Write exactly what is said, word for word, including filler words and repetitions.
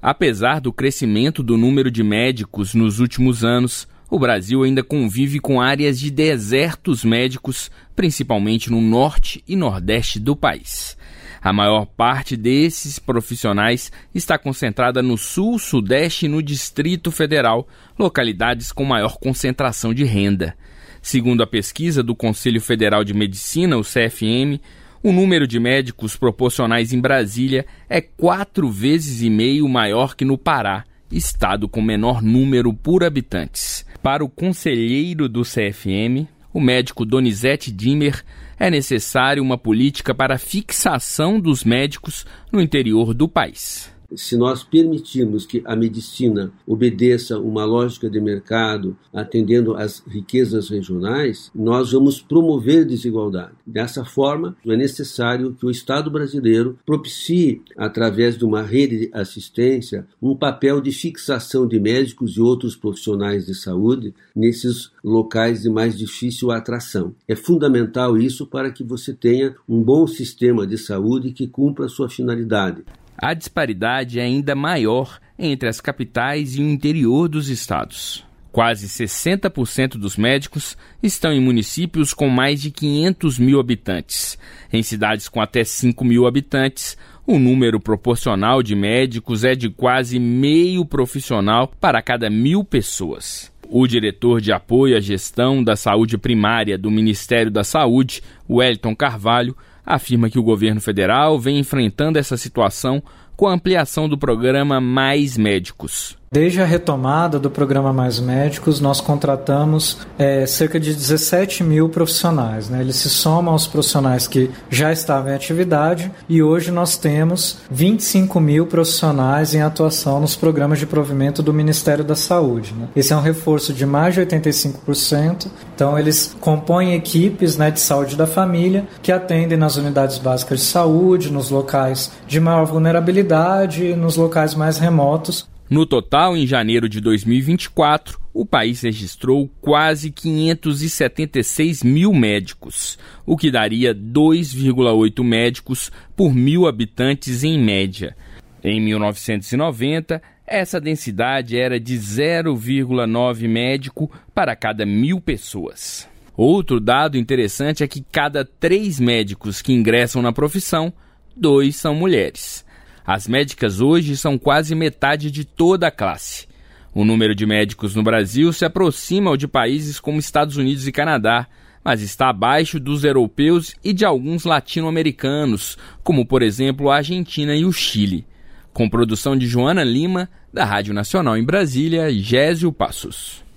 Apesar do crescimento do número de médicos nos últimos anos, o Brasil ainda convive com áreas de desertos médicos, principalmente no norte e nordeste do país. A maior parte desses profissionais está concentrada no sul, sudeste e no Distrito Federal, localidades com maior concentração de renda. Segundo a pesquisa do Conselho Federal de Medicina, o C F M, o número de médicos proporcionais em Brasília é quatro vezes e meio maior que no Pará, estado com menor número por habitantes. Para o conselheiro do C F M, o médico Donizete Dimmer, é necessário uma política para a fixação dos médicos no interior do país. Se nós permitirmos que a medicina obedeça uma lógica de mercado, atendendo às riquezas regionais, nós vamos promover desigualdade. Dessa forma, é necessário que o Estado brasileiro propicie, através de uma rede de assistência, um papel de fixação de médicos e outros profissionais de saúde nesses locais de mais difícil atração. É fundamental isso para que você tenha um bom sistema de saúde que cumpra a sua finalidade. A disparidade é ainda maior entre as capitais e o interior dos estados. Quase sessenta por cento dos médicos estão em municípios com mais de quinhentos mil habitantes. Em cidades com até cinco mil habitantes, o número proporcional de médicos é de quase meio profissional para cada mil pessoas. O diretor de apoio à gestão da saúde primária do Ministério da Saúde, Wellington Carvalho, afirma que o governo federal vem enfrentando essa situação com a ampliação do programa Mais Médicos. Desde a retomada do programa Mais Médicos, nós contratamos é, cerca de dezessete mil profissionais, né? Eles se somam aos profissionais que já estavam em atividade e hoje nós temos vinte e cinco mil profissionais em atuação nos programas de provimento do Ministério da Saúde, né? Esse é um reforço de mais de oitenta e cinco por cento. Então, eles compõem equipes, né, de saúde da família que atendem nas unidades básicas de saúde, nos locais de maior vulnerabilidade e nos locais mais remotos. No total, em janeiro de dois mil e vinte e quatro, o país registrou quase quinhentos e setenta e seis mil médicos, o que daria dois vírgula oito médicos por mil habitantes em média. Em mil novecentos e noventa, essa densidade era de zero vírgula nove médico para cada mil pessoas. Outro dado interessante é que cada três médicos que ingressam na profissão, dois são mulheres. As médicas hoje são quase metade de toda a classe. O número de médicos no Brasil se aproxima ao de países como Estados Unidos e Canadá, mas está abaixo dos europeus e de alguns latino-americanos, como, por exemplo, a Argentina e o Chile. Com produção de Joana Lima, da Rádio Nacional em Brasília, Gésio Passos.